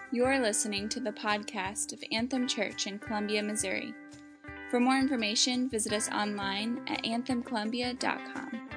You are listening to the podcast of Anthem Church in Columbia, Missouri. For more information, visit us online at anthemcolumbia.com.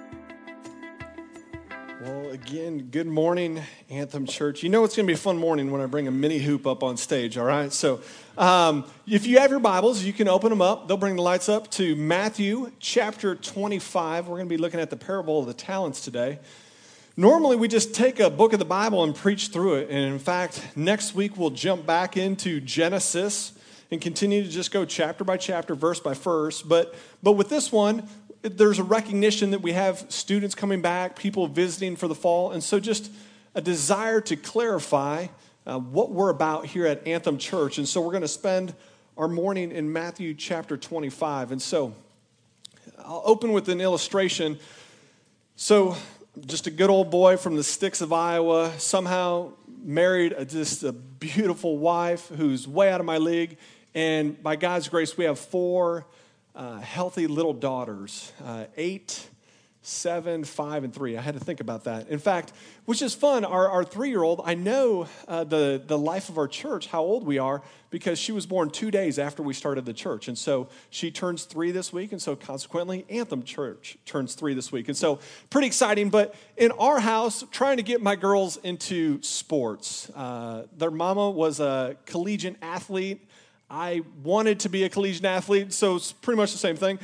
Well, again, good morning, Anthem Church. You know it's going to be a fun morning when I bring a mini hoop up on stage, all right? So if you have your Bibles, you can open them up. They'll bring the lights up to Matthew chapter 25. We're going to be looking at the parable of the talents today. Normally, we just take a book of the Bible and preach through it. And in fact, next week, we'll jump back into Genesis and continue to just go chapter by chapter, verse by verse. But with this one, there's a recognition that we have students coming back, people visiting for the fall. And so just a desire to clarify what we're about here at Anthem Church. And so we're going to spend our morning in Matthew chapter 25. And so I'll open with an illustration. So just a good old boy from the sticks of Iowa, somehow married just a beautiful wife who's way out of my league. And by God's grace, we have four healthy little daughters, 8, 7, 5, and 3. I had to think about that. In fact, which is fun, our 3-year-old, I know the life of our church, how old we are, because she was born 2 days after we started the church. And so she turns 3 this week, and so consequently, Anthem Church turns 3 this week. And so pretty exciting, but in our house, trying to get my girls into sports. Their mama was a collegiate athlete. I wanted to be a collegiate athlete, so it's pretty much the same thing.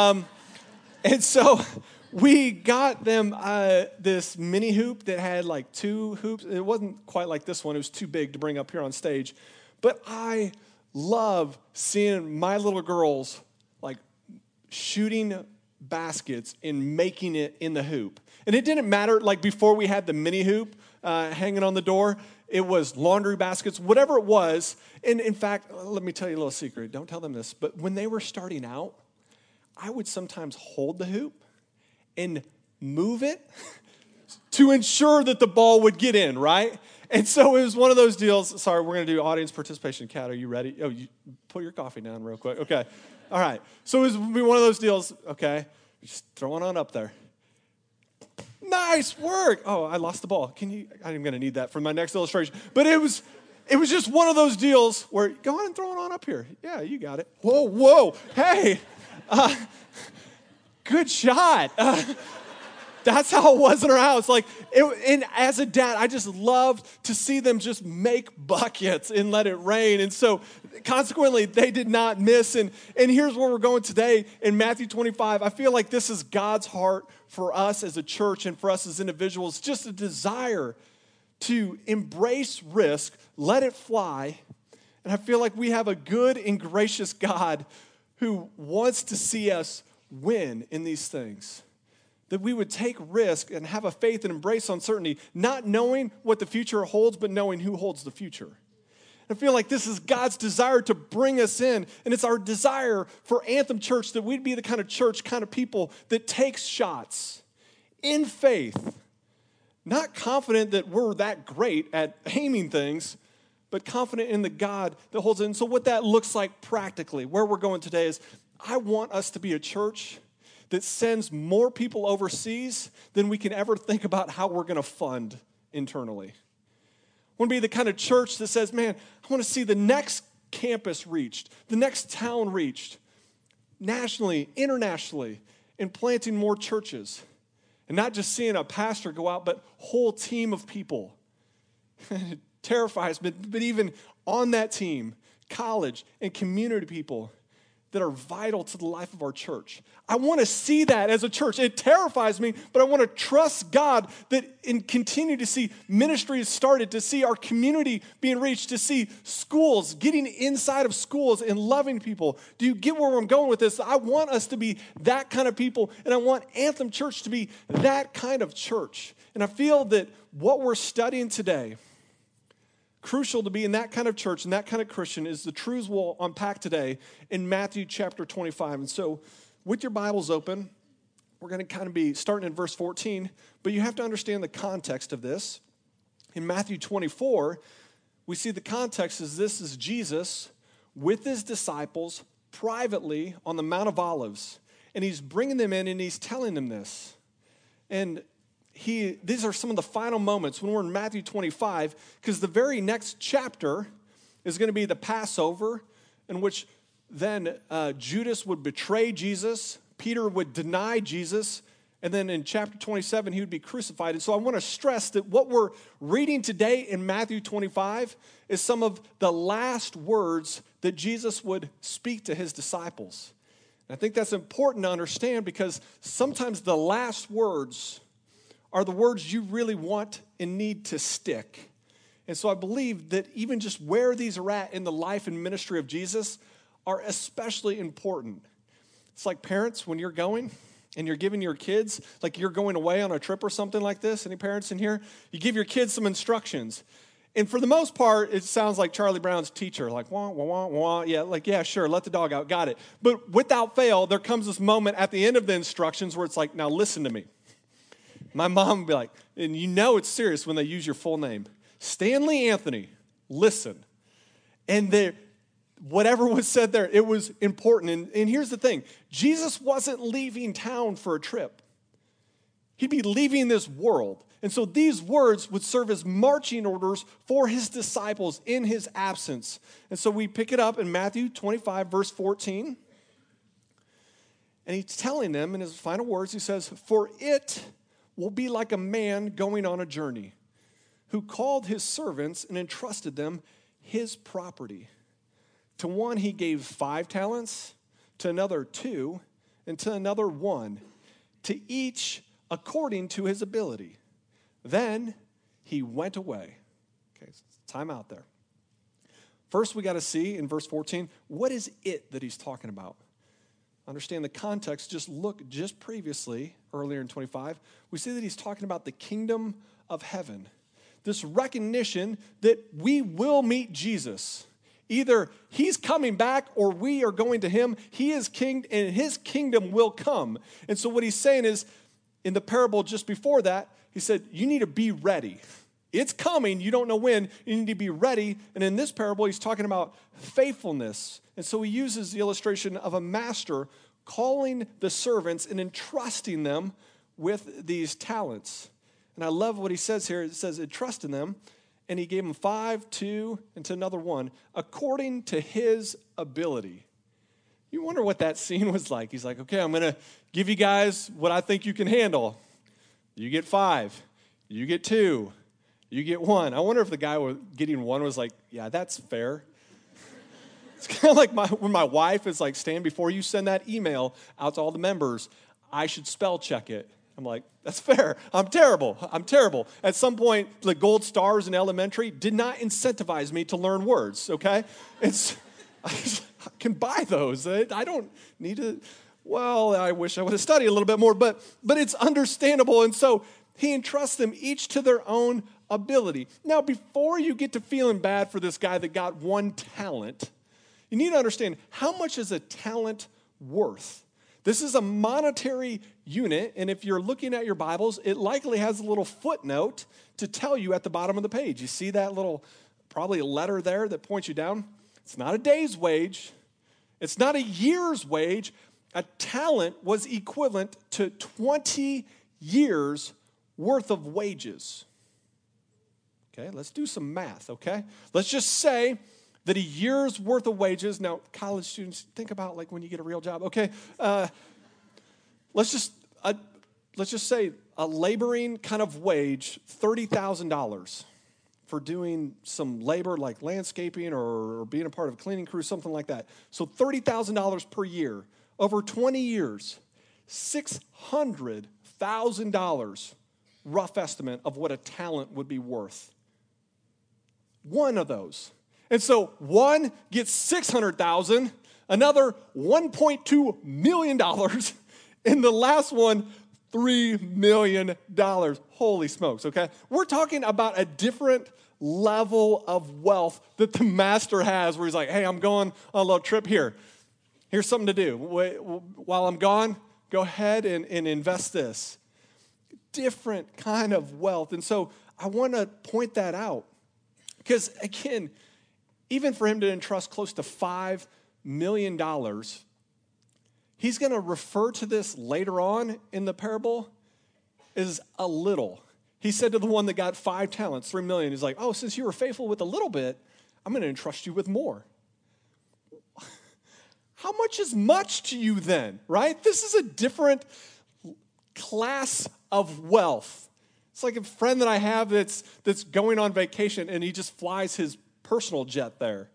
And so we got them this mini hoop that had like 2 hoops. It wasn't quite like this one. It was too big to bring up here on stage. But I love seeing my little girls like shooting baskets and making it in the hoop. And it didn't matter, like before we had the mini hoop hanging on the door, it was laundry baskets, whatever it was. And in fact, let me tell you a little secret. Don't tell them this. But when they were starting out, I would sometimes hold the hoop and move it to ensure that the ball would get in, right? And so it was one of those deals. Sorry, we're going to do audience participation. Kat, are you ready? Oh, you put your coffee down real quick. Okay. All right. So it was one of those deals. Okay. Just throw it on up there. Nice work. Oh, I lost the ball. I'm going to need that for my next illustration. But it was just one of those deals where, go on and throw it on up here. Yeah, you got it. Whoa. Hey, good shot. That's how it was in our house. And as a dad, I just loved to see them just make buckets and let it rain. And so consequently, they did not miss. And here's where we're going today in Matthew 25. I feel like this is God's heart for us as a church and for us as individuals, just a desire to embrace risk, let it fly. And I feel like we have a good and gracious God who wants to see us win in these things. That we would take risk and have a faith and embrace uncertainty, not knowing what the future holds, but knowing who holds the future. I feel like this is God's desire to bring us in, and it's our desire for Anthem Church that we'd be the kind of church, kind of people that takes shots in faith, not confident that we're that great at aiming things, but confident in the God that holds it. And so what that looks like practically, where we're going today is, I want us to be a church that sends more people overseas than we can ever think about how we're going to fund internally. I want to be the kind of church that says, man, I want to see the next campus reached, the next town reached, nationally, internationally, and planting more churches. And not just seeing a pastor go out, but whole team of people. It terrifies me, but even on that team, college and community people that are vital to the life of our church. I want to see that as a church. It terrifies me, but I want to trust God that and continue to see ministries started, to see our community being reached, to see schools, getting inside of schools and loving people. Do you get where I'm going with this? I want us to be that kind of people, and I want Anthem Church to be that kind of church. And I feel that what we're studying today, crucial to be in that kind of church and that kind of Christian, is the truths we'll unpack today in Matthew chapter 25. And so with your Bibles open, we're going to kind of be starting in verse 14, but you have to understand the context of this. In Matthew 24, we see the context is this is Jesus with his disciples privately on the Mount of Olives, and he's bringing them in and he's telling them this. And these are some of the final moments when we're in Matthew 25, because the very next chapter is going to be the Passover, in which then Judas would betray Jesus, Peter would deny Jesus, and then in chapter 27, he would be crucified. And so I want to stress that what we're reading today in Matthew 25 is some of the last words that Jesus would speak to his disciples. And I think that's important to understand because sometimes the last words are the words you really want and need to stick. And so I believe that even just where these are at in the life and ministry of Jesus are especially important. It's like parents, when you're going and you're giving your kids, like you're going away on a trip or something like this. Any parents in here? You give your kids some instructions. And for the most part, it sounds like Charlie Brown's teacher, like, wah, wah, wah, wah. Yeah, sure, let the dog out, got it. But without fail, there comes this moment at the end of the instructions where it's like, now listen to me. My mom would be like, and you know it's serious when they use your full name. Stanley Anthony, listen. And whatever was said there, it was important. And here's the thing. Jesus wasn't leaving town for a trip. He'd be leaving this world. And so these words would serve as marching orders for his disciples in his absence. And so we pick it up in Matthew 25, verse 14. And he's telling them in his final words, he says, "For it will be like a man going on a journey, who called his servants and entrusted them his property. To one he gave 5 talents, to another 2, and to another 1, to each according to his ability. Then he went away." Okay, so time out there. First, we got to see in verse 14, what is it that he's talking about? Understand the context. Just look just previously, earlier in 25, we see that he's talking about the kingdom of heaven. This recognition that we will meet Jesus. Either he's coming back or we are going to him. He is king and his kingdom will come. And so what he's saying is, in the parable just before that, he said, you need to be ready. It's coming. You don't know when. You need to be ready. And in this parable, he's talking about faithfulness. And so he uses the illustration of a master calling the servants and entrusting them with these talents. And I love what he says here. It says, entrust in them. And he gave them 5, 2, and to another 1, according to his ability. You wonder what that scene was like. He's like, okay, I'm going to give you guys what I think you can handle. You get 5. You get 2. You get 1. I wonder if the guy getting 1 was like, yeah, that's fair. It's kind of like when my wife is like, Stan, before you send that email out to all the members, I should spell check it. I'm like, that's fair. I'm terrible. At some point, the gold stars in elementary did not incentivize me to learn words, okay? I can buy those. I don't need to. Well, I wish I would have studied a little bit more, but it's understandable. And so he entrusts them each to their own ability. Now, before you get to feeling bad for this guy that got 1 talent, you need to understand, how much is a talent worth? This is a monetary unit, and if you're looking at your Bibles, it likely has a little footnote to tell you at the bottom of the page. You see that little, probably a letter there that points you down? It's not a day's wage. It's not a year's wage. A talent was equivalent to 20 years worth of wages. Okay, let's do some math, okay? Let's just say that a year's worth of wages, now college students, think about like when you get a real job, okay? Let's just say a laboring kind of wage, $30,000 for doing some labor like landscaping or being a part of a cleaning crew, something like that. So $30,000 per year. Over 20 years, $600,000 rough estimate of what a talent would be worth. One of those. And so one gets $600,000, another $1.2 million, and the last one, $3 million. Holy smokes, okay? We're talking about a different level of wealth that the master has where he's like, hey, I'm going on a little trip here. Here's something to do. While I'm gone, go ahead and invest this. Different kind of wealth. And so I want to point that out. Because, again, even for him to entrust close to $5 million, he's going to refer to this later on in the parable is a little. He said to the one that got 5 talents, 3 million, he's like, oh, since you were faithful with a little bit, I'm going to entrust you with more. How much is much to you then, right? This is a different class of wealth. It's like a friend that I have that's going on vacation and he just flies his personal jet there.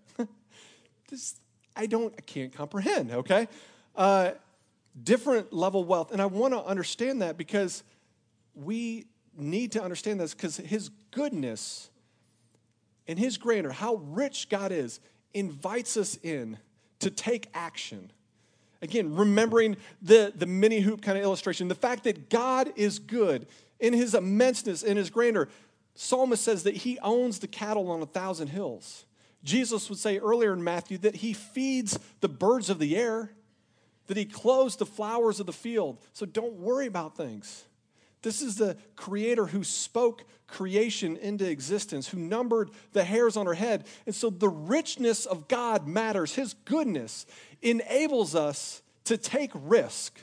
I can't comprehend, okay? Different level wealth. And I want to understand that because we need to understand this because his goodness and his grandeur, how rich God is, invites us in to take action. Again, remembering the mini hoop kind of illustration, the fact that God is good in his immenseness, in his grandeur. Psalmist says that he owns the cattle on 1,000 hills. Jesus would say earlier in Matthew that he feeds the birds of the air, that he clothes the flowers of the field. So don't worry about things. This is the creator who spoke creation into existence, who numbered the hairs on her head. And so the richness of God matters. His goodness enables us to take risk.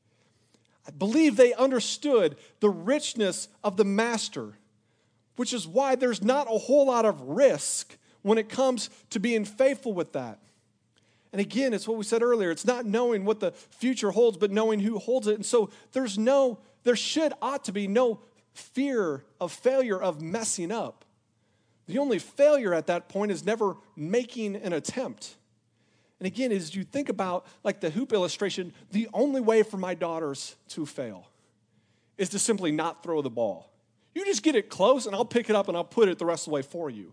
I believe they understood the richness of the master, which is why there's not a whole lot of risk when it comes to being faithful with that. And again, it's what we said earlier. It's not knowing what the future holds, but knowing who holds it. And so there ought to be no fear of failure, of messing up. The only failure at that point is never making an attempt. And again, as you think about like the hoop illustration, the only way for my daughters to fail is to simply not throw the ball. You just get it close and I'll pick it up and I'll put it the rest of the way for you.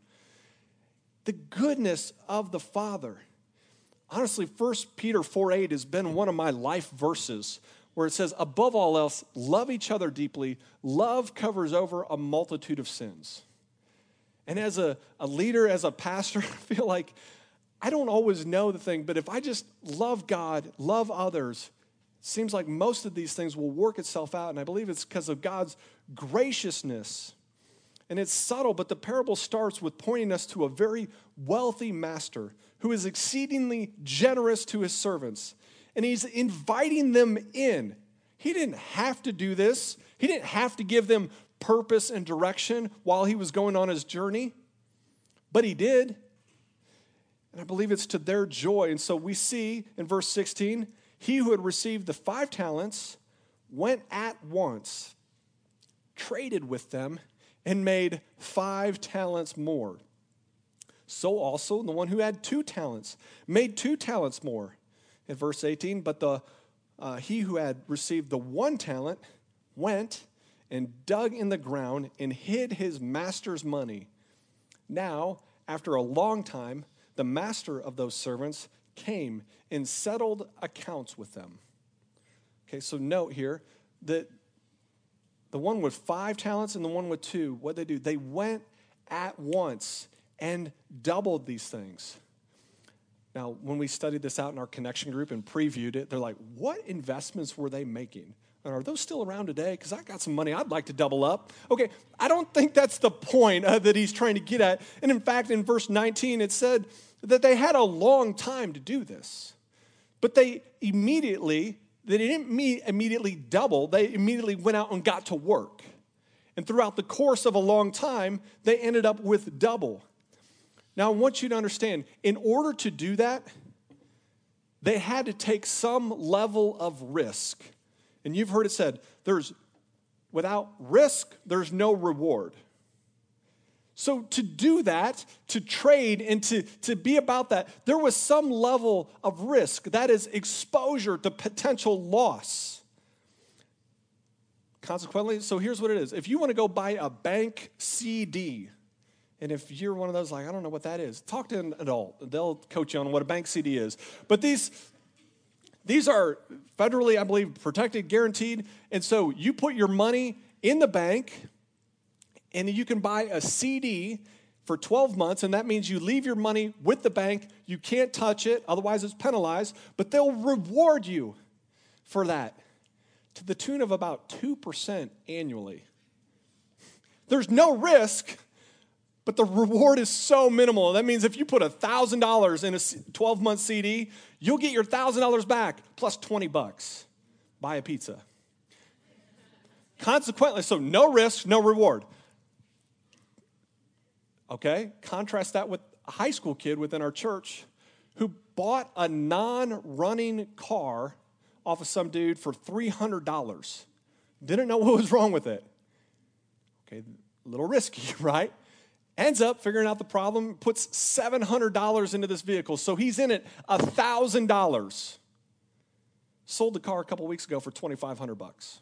The goodness of the Father. Honestly, 1 Peter 4:8 has been one of my life verses where it says, above all else, love each other deeply. Love covers over a multitude of sins. And as a leader, as a pastor, I feel like I don't always know the thing, but if I just love God, love others, it seems like most of these things will work itself out. And I believe it's because of God's graciousness. And it's subtle, but the parable starts with pointing us to a very wealthy master who is exceedingly generous to his servants. And he's inviting them in. He didn't have to do this. He didn't have to give them purpose and direction while he was going on his journey. But he did. And I believe it's to their joy. And so we see in verse 16, he who had received the 5 talents went at once, traded with them, and made 5 talents more. So also the one who had 2 talents made 2 talents more. In verse 18, but he who had received the 1 talent went and dug in the ground and hid his master's money. Now, after a long time, the master of those servants came and settled accounts with them. Okay, so note here that the one with 5 talents and the one with 2, what they do? They went at once and doubled these things. Now, when we studied this out in our connection group and previewed it, they're like, what investments were they making? And are those still around today? Because I got some money I'd like to double up. Okay, I don't think that's the point that he's trying to get at. And in fact, in verse 19, it said that they had a long time to do this. But they didn't immediately double. They immediately went out and got to work. And throughout the course of a long time, they ended up with double. Now, I want you to understand, in order to do that, they had to take some level of risk. And you've heard it said, without risk, there's no reward. So to do that, to trade and to be about that, there was some level of risk. That is exposure to potential loss. Consequently, so here's what it is. If you want to go buy a bank CD, and if you're one of those like, I don't know what that is, talk to an adult. They'll coach you on what a bank CD is. But these are federally, I believe, protected, guaranteed. And so you put your money in the bank, and you can buy a CD for 12 months, and that means you leave your money with the bank. You can't touch it, otherwise it's penalized. But they'll reward you for that to the tune of about 2% annually. There's no risk, but the reward is so minimal. That means if you put $1,000 in a 12-month CD, you'll get your $1,000 back plus $20. Buy a pizza. Consequently, so no risk, no reward. Okay, contrast that with a high school kid within our church who bought a non-running car off of some dude for $300. Didn't know what was wrong with it. Okay, a little risky, right? Ends up figuring out the problem, puts $700 into this vehicle. So he's in it $1,000. Sold the car a couple weeks ago for $2,500.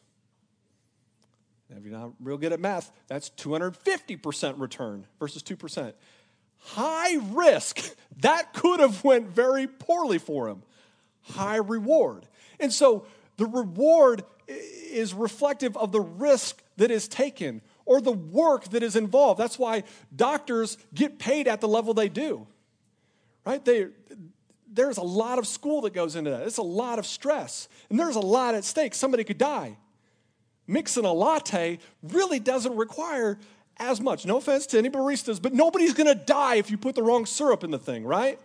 If you're not real good at math, that's 250% return versus 2%. High risk. That could have went very poorly for him. High reward. And so the reward is reflective of the risk that is taken or the work that is involved. That's why doctors get paid at the level they do, right? There's a lot of school that goes into that. It's a lot of stress, and there's a lot at stake. Somebody could die. Mixing a latte really doesn't require as much. No offense to any baristas, but nobody's going to die if you put the wrong syrup in the thing, right?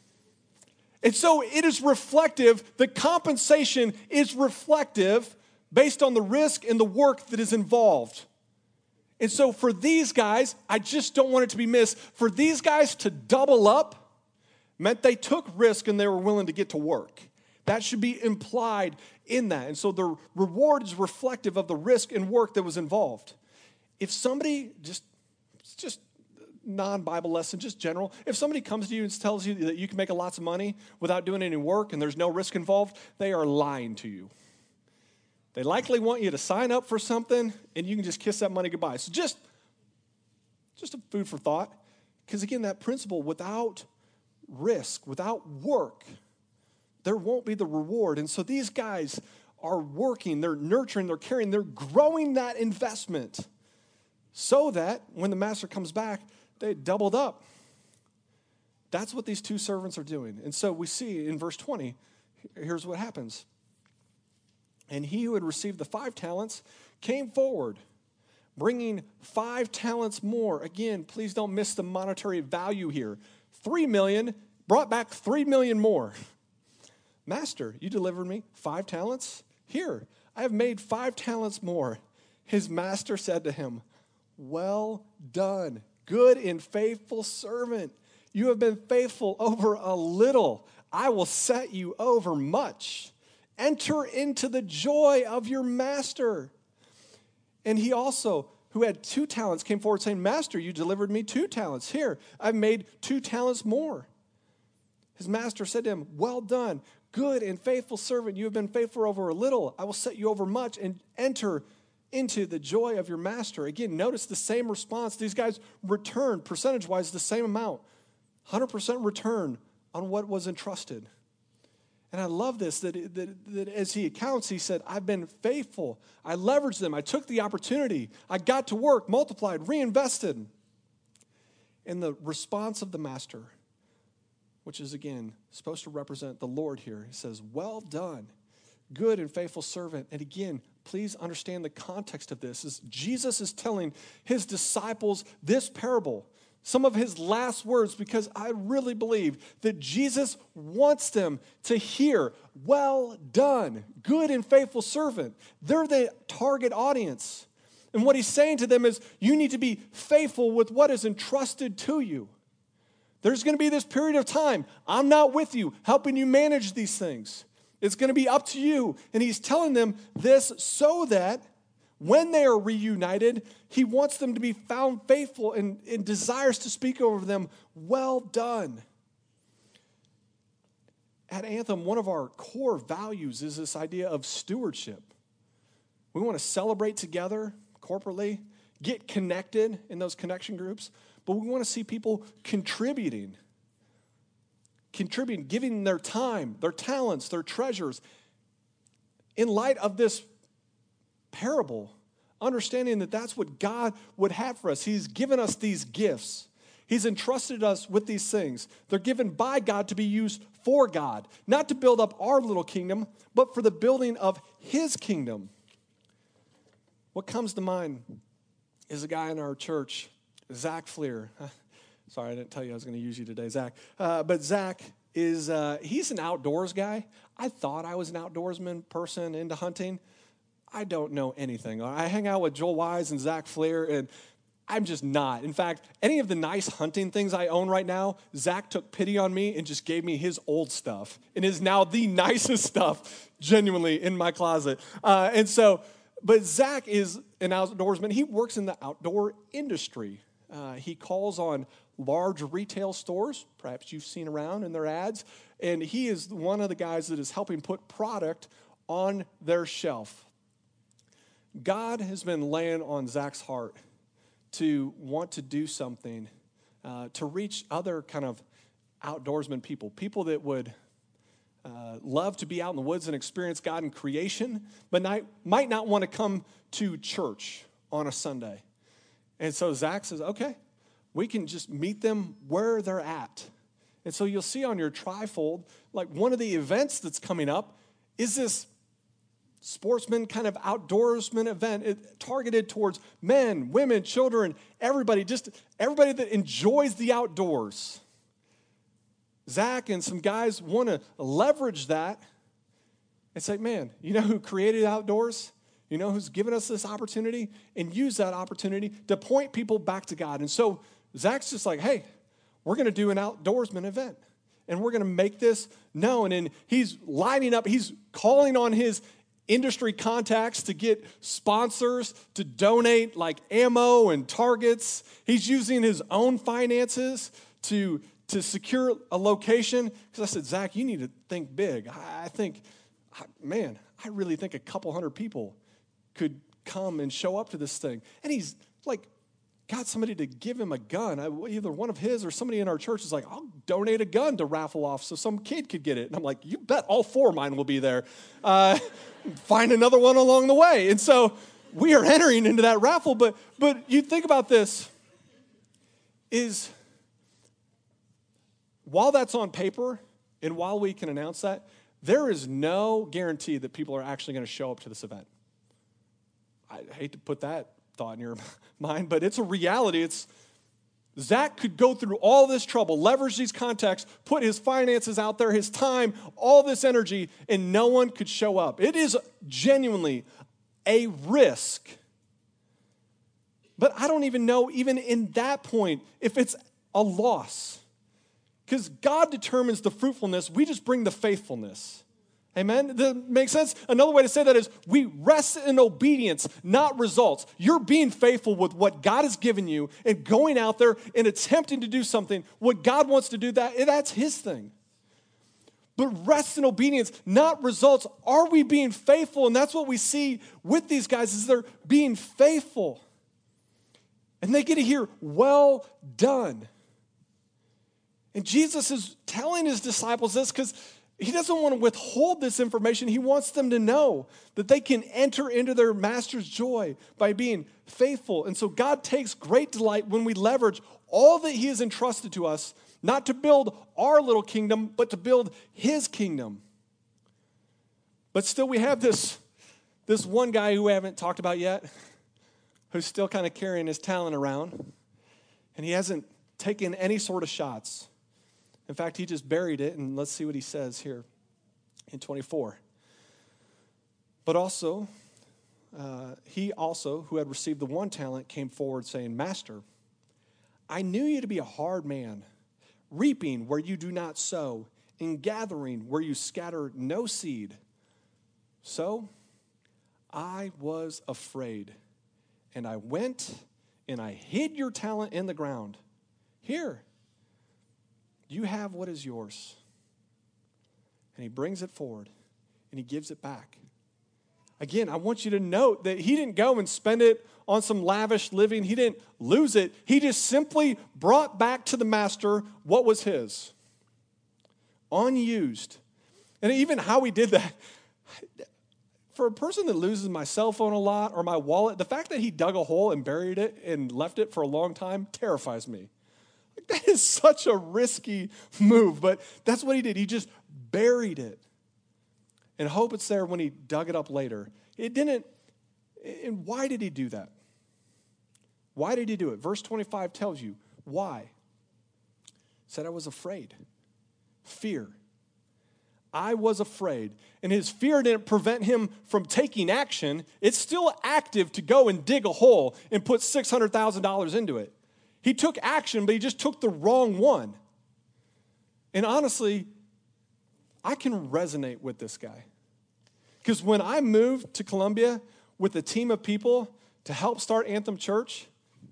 And so it is reflective. The compensation is reflective based on the risk and the work that is involved. And so for these guys, I just don't want it to be missed. For these guys to double up meant they took risk and they were willing to get to work. That should be implied in that. And so the reward is reflective of the risk and work that was involved. If somebody, just non-Bible lesson, just general, if somebody comes to you and tells you that you can make lots of money without doing any work and there's no risk involved, they are lying to you. They likely want you to sign up for something and you can just kiss that money goodbye. So just a food for thought. Because again, that principle, without risk, without work, there won't be the reward. And so these guys are working, they're nurturing, they're caring, they're growing that investment so that when the master comes back, they doubled up. That's what these two servants are doing. And so we see in verse 20, here's what happens. And he who had received the 5 talents came forward, bringing 5 talents more. Again, please don't miss the monetary value here. 3 million, brought back 3 million more. Master, you delivered me 5 talents? Here, I have made 5 talents more. His master said to him, well done, good and faithful servant. You have been faithful over a little. I will set you over much. Enter into the joy of your master. And he also, who had 2 talents, came forward saying, Master, you delivered me 2 talents. Here, I've made 2 talents more. His master said to him, well done, good and faithful servant. You have been faithful over a little. I will set you over much and enter into the joy of your master. Again, notice the same response. These guys returned, percentage-wise, the same amount. 100% return on what was entrusted. And I love this, that as he accounts, he said, I've been faithful. I leveraged them. I took the opportunity. I got to work, multiplied, reinvested. And the response of the master, which is, again, supposed to represent the Lord here, he says, well done, good and faithful servant. And again, please understand the context of this. Is Jesus is telling his disciples this parable, some of his last words, because I really believe that Jesus wants them to hear, well done, good and faithful servant. They're the target audience. And what he's saying to them is, you need to be faithful with what is entrusted to you. There's going to be this period of time. I'm not with you, helping you manage these things. It's going to be up to you. And he's telling them this so that when they are reunited, he wants them to be found faithful and desires to speak over them, well done. At Anthem, one of our core values is this idea of stewardship. We want to celebrate together corporately, get connected in those connection groups, but we want to see people contributing, giving their time, their talents, their treasures. In light of this parable, understanding that that's what God would have for us. He's given us these gifts. He's entrusted us with these things. They're given by God to be used for God, not to build up our little kingdom, but for the building of his kingdom. What comes to mind is a guy in our church, Zach Fleer. Sorry, I didn't tell you I was going to use you today, Zach. But Zach he's an outdoors guy. I thought I was an outdoorsman person into hunting. I don't know anything. I hang out with Joel Wise and Zach Flair, and I'm just not. In fact, any of the nice hunting things I own right now, Zach took pity on me and just gave me his old stuff and is now the nicest stuff genuinely in my closet. But Zach is an outdoorsman. He works in the outdoor industry. He calls on large retail stores, perhaps you've seen around in their ads, and he is one of the guys that is helping put product on their shelf. God has been laying on Zach's heart to want to do something to reach other kind of outdoorsman people that would love to be out in the woods and experience God in creation, but might not want to come to church on a Sunday. And so Zach says, okay, we can just meet them where they're at. And so you'll see on your trifold, like one of the events that's coming up is this sportsman kind of outdoorsman event targeted towards men, women, children, everybody that enjoys the outdoors. Zach and some guys want to leverage that and say, man, you know who created outdoors? You know who's given us this opportunity? And use that opportunity to point people back to God. And so Zach's just like, hey, we're going to do an outdoorsman event. And we're going to make this known. And he's lining up, he's calling on his industry contacts to get sponsors to donate like ammo and targets. He's using his own finances to secure a location. Because I said, Zach, you need to think big. I really think a couple hundred people could come and show up to this thing. And he's like, got somebody to give him a gun. Either one of his or somebody in our church is like, I'll donate a gun to raffle off so some kid could get it. And I'm like, you bet all four of mine will be there. Find another one along the way. And so we are entering into that raffle. But you think about this, is while that's on paper and while we can announce that, there is no guarantee that people are actually going to show up to this event. I hate to put that thought in your mind, but it's a reality. Zach could go through all this trouble, leverage these contacts, put his finances out there, his time, all this energy, and no one could show up. It is genuinely a risk. But I don't even know, even in that point, if it's a loss. Because God determines the fruitfulness, we just bring the faithfulness. Amen? That makes sense? Another way to say that is we rest in obedience, not results. You're being faithful with what God has given you and going out there and attempting to do something. What God wants to do, that's his thing. But rest in obedience, not results. Are we being faithful? And that's what we see with these guys is they're being faithful. And they get to hear, well done. And Jesus is telling his disciples this because he doesn't want to withhold this information. He wants them to know that they can enter into their master's joy by being faithful. And so God takes great delight when we leverage all that he has entrusted to us, not to build our little kingdom, but to build his kingdom. But still we have this one guy who we haven't talked about yet, who's still kind of carrying his talent around, and he hasn't taken any sort of shots. In fact, he just buried it, and let's see what he says here in 24. But also, he also, who had received the one talent, came forward saying, Master, I knew you to be a hard man, reaping where you do not sow, and gathering where you scatter no seed. So I was afraid, and I went and I hid your talent in the ground. Here, you have what is yours. And he brings it forward, and he gives it back. Again, I want you to note that he didn't go and spend it on some lavish living. He didn't lose it. He just simply brought back to the master what was his. Unused. And even how he did that, for a person that loses my cell phone a lot or my wallet, the fact that he dug a hole and buried it and left it for a long time terrifies me. That is such a risky move, but that's what he did. He just buried it and hope it's there when he dug it up later. It didn't, and why did he do that? Why did he do it? Verse 25 tells you why. He said, I was afraid. Fear. I was afraid. And his fear didn't prevent him from taking action. It's still active to go and dig a hole and put $600,000 into it. He took action, but he just took the wrong one. And honestly, I can resonate with this guy. Because when I moved to Columbia with a team of people to help start Anthem Church,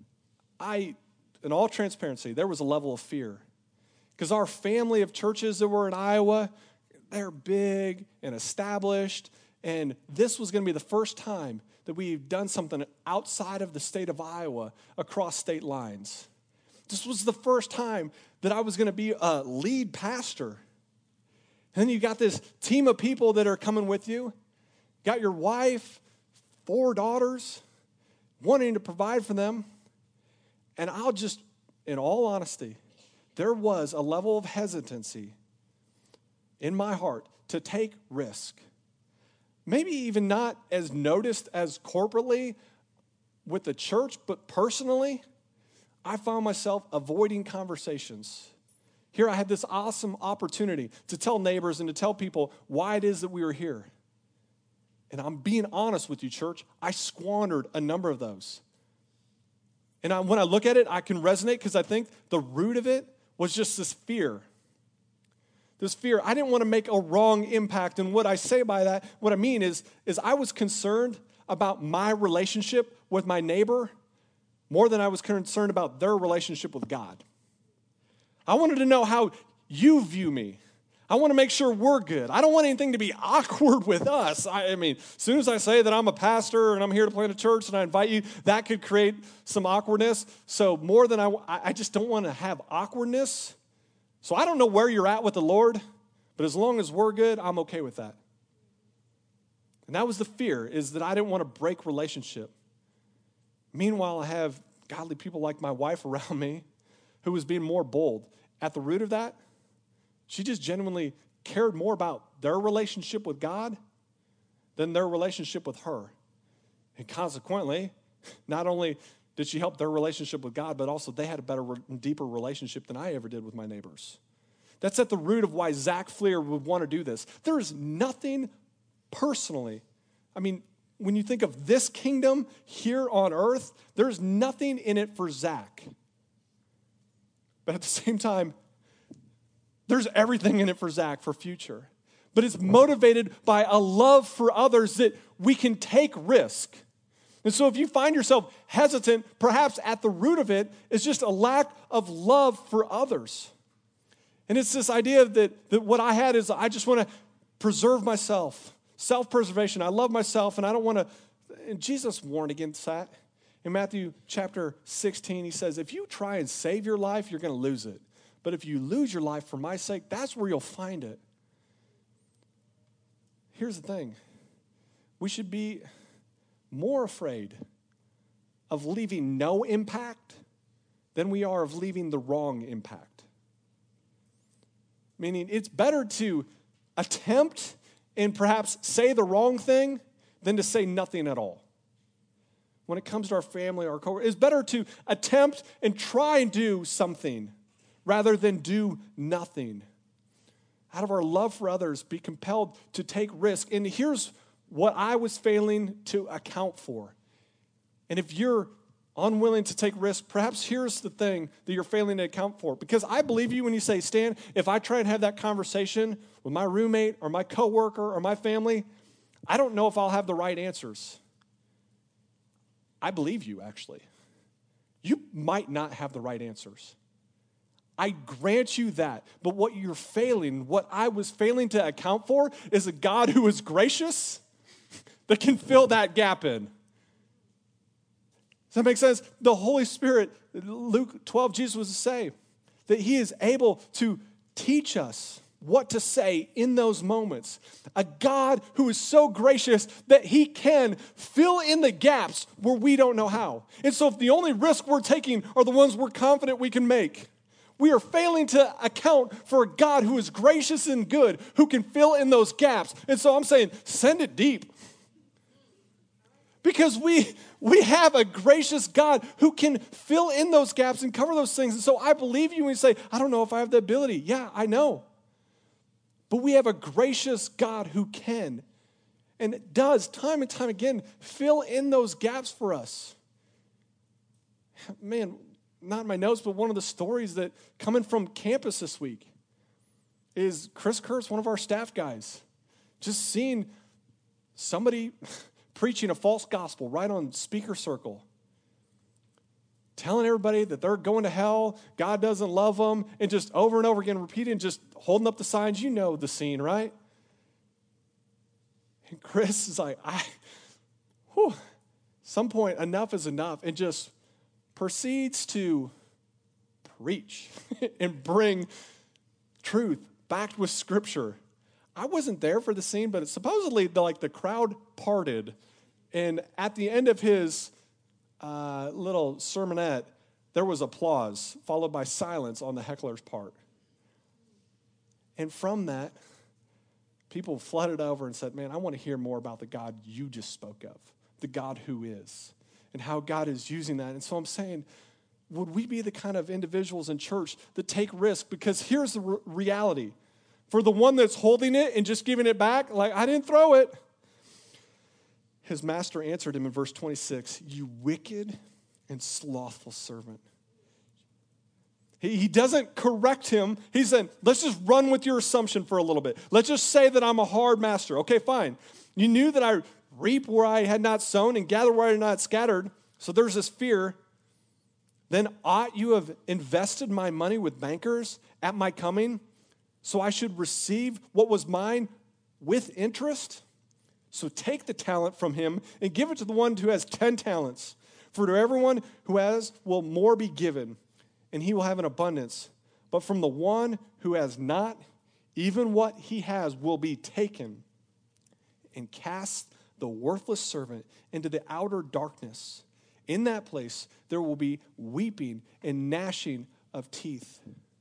in all transparency, there was a level of fear. Because our family of churches that were in Iowa, they're big and established, and this was going to be the first time that we've done something outside of the state of Iowa across state lines. This was the first time that I was going to be a lead pastor. And then you got this team of people that are coming with you. Got your wife, 4 daughters, wanting to provide for them. And I'll just, in all honesty, there was a level of hesitancy in my heart to take risk. Maybe even not as noticed as corporately with the church, but personally, I found myself avoiding conversations. Here I had this awesome opportunity to tell neighbors and to tell people why it is that we were here. And I'm being honest with you, church, I squandered a number of those. And when I look at it, I can resonate because I think the root of it was just this fear. This fear. I didn't want to make a wrong impact. And what I say by that, what I mean is I was concerned about my relationship with my neighbor more than I was concerned about their relationship with God. I wanted to know how you view me. I want to make sure we're good. I don't want anything to be awkward with us. I mean, as soon as I say that I'm a pastor and I'm here to plant a church and I invite you, that could create some awkwardness. So more than I just don't want to have awkwardness. So I don't know where you're at with the Lord, but as long as we're good, I'm okay with that. And that was the fear, is that I didn't want to break relationship. Meanwhile, I have godly people like my wife around me who was being more bold. At the root of that, she just genuinely cared more about their relationship with God than their relationship with her. And consequently, not only did she help their relationship with God, but also they had a better, deeper relationship than I ever did with my neighbors. That's at the root of why Zach Fleer would want to do this. There is nothing personally, when you think of this kingdom here on earth, there's nothing in it for Zach. But at the same time, there's everything in it for Zach for future. But it's motivated by a love for others that we can take risk. And so if you find yourself hesitant, perhaps at the root of it is just a lack of love for others. And it's this idea that what I had is I just want to preserve myself. Self-preservation. I love myself and I don't want to. And Jesus warned against that. In Matthew chapter 16, he says, if you try and save your life, you're going to lose it. But if you lose your life for my sake, that's where you'll find it. Here's the thing. We should be more afraid of leaving no impact than we are of leaving the wrong impact. Meaning it's better to attempt and perhaps say the wrong thing than to say nothing at all. When it comes to our family, our coworkers, it's better to attempt and try and do something rather than do nothing. Out of our love for others, be compelled to take risk. And here's what I was failing to account for. And if you're unwilling to take risk, perhaps here's the thing that you're failing to account for. Because I believe you when you say, Stan, if I try and have that conversation with my roommate or my coworker or my family, I don't know if I'll have the right answers. I believe you, actually. You might not have the right answers. I grant you that. But what I was failing to account for is a God who is gracious that can fill that gap in. Does that make sense? The Holy Spirit, Luke 12, Jesus was to say that he is able to teach us what to say in those moments. A God who is so gracious that he can fill in the gaps where we don't know how. And so if the only risk we're taking are the ones we're confident we can make, we are failing to account for a God who is gracious and good, who can fill in those gaps. And so I'm saying, send it deep. Because we have a gracious God who can fill in those gaps and cover those things. And so I believe you when you say, I don't know if I have the ability. Yeah, I know. But we have a gracious God who can and does time and time again fill in those gaps for us. Man, not in my notes, but one of the stories that coming from campus this week is Chris Kurtz, one of our staff guys, just seeing somebody preaching a false gospel right on speaker circle, telling everybody that they're going to hell, God doesn't love them, and just over and over again repeating, just holding up the signs. You know the scene, right? And Chris is like, some point, enough is enough, and just proceeds to preach and bring truth backed with Scripture. I wasn't there for the scene, but supposedly the crowd parted, and at the end of his little sermonette, there was applause, followed by silence on the heckler's part. And from that, people flooded over and said, man, I want to hear more about the God you just spoke of, the God who is, and how God is using that. And so I'm saying, would we be the kind of individuals in church that take risk? Because here's the reality. For the one that's holding it and just giving it back, like, I didn't throw it. His master answered him in verse 26, you wicked and slothful servant. He doesn't correct him. He said, let's just run with your assumption for a little bit. Let's just say that I'm a hard master. Okay, fine. You knew that I reap where I had not sown and gather where I had not scattered. So there's this fear. Then ought you have invested my money with bankers at my coming, so I should receive what was mine with interest? So take the talent from him and give it to the one who has 10 talents. For to everyone who has will more be given, and he will have an abundance. But from the one who has not, even what he has will be taken. And cast the worthless servant into the outer darkness. In that place there will be weeping and gnashing of teeth.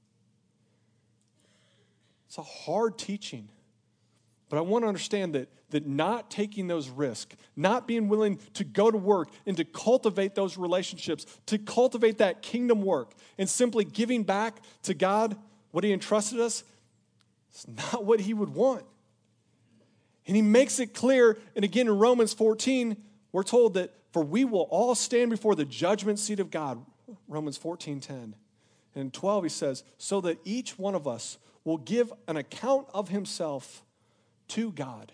It's a hard teaching. But I want to understand that not taking those risks, not being willing to go to work and to cultivate those relationships, to cultivate that kingdom work, and simply giving back to God what he entrusted us, it's not what he would want. And he makes it clear, and again in Romans 14, we're told that for we will all stand before the judgment seat of God, Romans 14:10. And in 12 he says, so that each one of us will give an account of himself to God.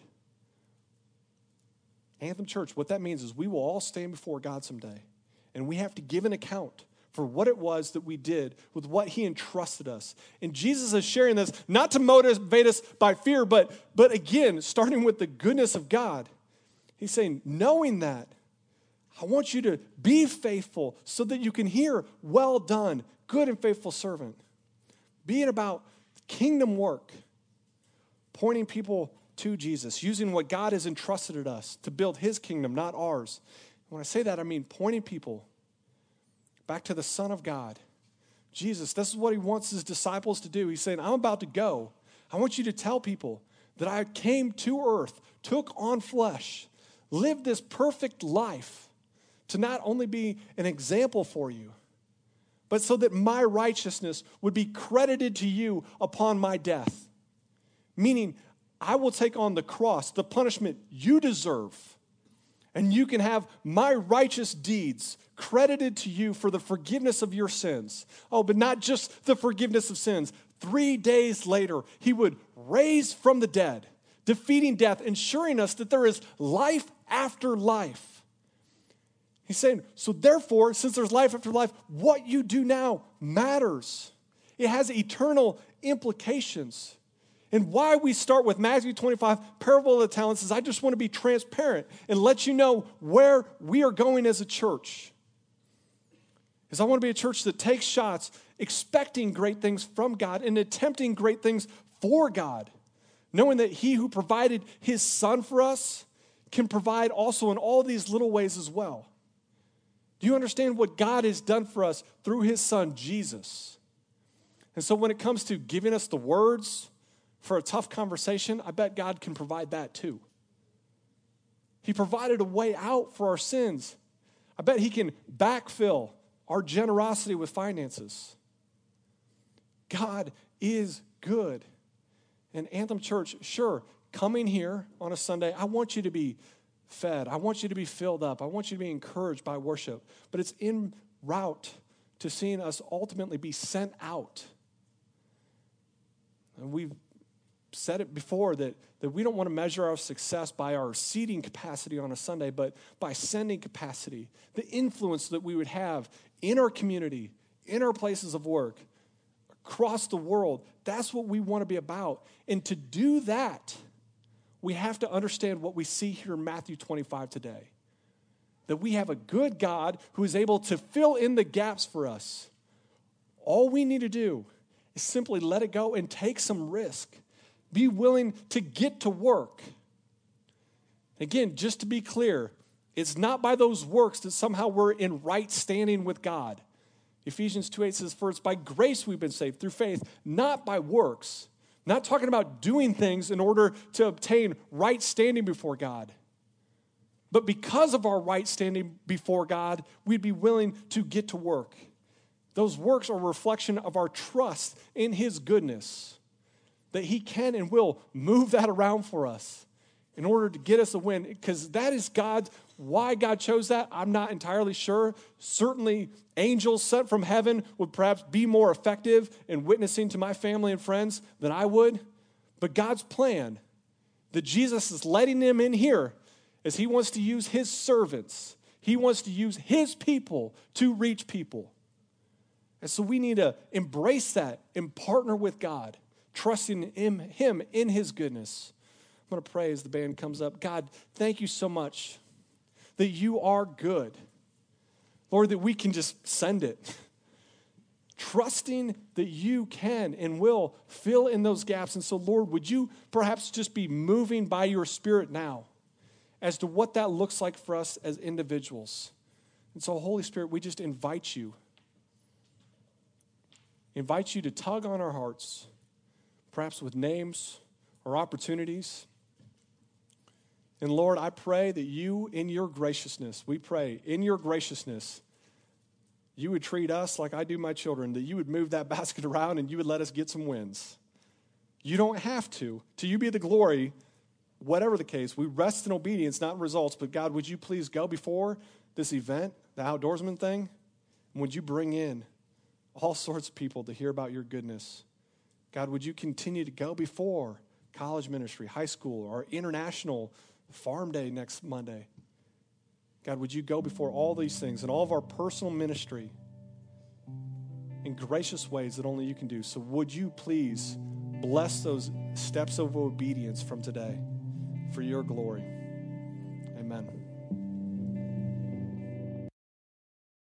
Anthem Church, what that means is we will all stand before God someday, and we have to give an account for what it was that we did with what he entrusted us. And Jesus is sharing this not to motivate us by fear, but again, starting with the goodness of God. He's saying, knowing that, I want you to be faithful so that you can hear, well done, good and faithful servant. Being about kingdom work, pointing people to Jesus, using what God has entrusted us to build his kingdom, not ours. When I say that, I mean pointing people back to the Son of God. Jesus, this is what he wants his disciples to do. He's saying, I'm about to go. I want you to tell people that I came to earth, took on flesh, lived this perfect life to not only be an example for you, but so that my righteousness would be credited to you upon my death. Meaning, I will take on the cross, the punishment you deserve, and you can have my righteous deeds credited to you for the forgiveness of your sins. Oh, but not just the forgiveness of sins. 3 days later, he would raise from the dead, defeating death, ensuring us that there is life after life. He's saying, so therefore, since there's life after life, what you do now matters. It has eternal implications. And why we start with Matthew 25, parable of the talents, is I just want to be transparent and let you know where we are going as a church. Is I want to be a church that takes shots, expecting great things from God and attempting great things for God, knowing that he who provided his son for us can provide also in all these little ways as well. Do you understand what God has done for us through his son, Jesus? And so when it comes to giving us the words for a tough conversation, I bet God can provide that too. He provided a way out for our sins. I bet he can backfill our generosity with finances. God is good. And Anthem Church, sure, coming here on a Sunday, I want you to be fed. I want you to be filled up. I want you to be encouraged by worship. But it's en route to seeing us ultimately be sent out. And we've said it before that we don't want to measure our success by our seating capacity on a Sunday, but by sending capacity, the influence that we would have in our community, in our places of work, across the world. That's what we want to be about. And to do that, we have to understand what we see here in Matthew 25 today. That we have a good God who is able to fill in the gaps for us. All we need to do is simply let it go and take some risk. Be willing to get to work. Again, just to be clear, it's not by those works that somehow we're in right standing with God. Ephesians 2:8 says, "For it's by grace we've been saved through faith, not by works." Not talking about doing things in order to obtain right standing before God. But because of our right standing before God, we'd be willing to get to work. Those works are a reflection of our trust in His goodness, that He can and will move that around for us in order to get us a win, because that is why God chose that. I'm not entirely sure. Certainly, angels sent from heaven would perhaps be more effective in witnessing to my family and friends than I would. But God's plan, that Jesus is letting them in here, is He wants to use His servants. He wants to use His people to reach people. And so we need to embrace that and partner with God, trusting in Him in His goodness. I'm going to pray as the band comes up. God, thank you so much that you are good. Lord, that we can just send it. Trusting that you can and will fill in those gaps. And so, Lord, would you perhaps just be moving by your Spirit now as to what that looks like for us as individuals. And so, Holy Spirit, we just invite you to tug on our hearts, perhaps with names or opportunities. And Lord, I pray that you, in your graciousness, we pray, in your graciousness, you would treat us like I do my children, that you would move that basket around and you would let us get some wins. You don't have to. To you be the glory, whatever the case. We rest in obedience, not in results. But God, would you please go before this event, the outdoorsman thing? And would you bring in all sorts of people to hear about your goodness? God, would you continue to go before college ministry, high school, or international farm day next Monday? God, would you go before all these things and all of our personal ministry in gracious ways that only you can do? So would you please bless those steps of obedience from today for your glory? Amen.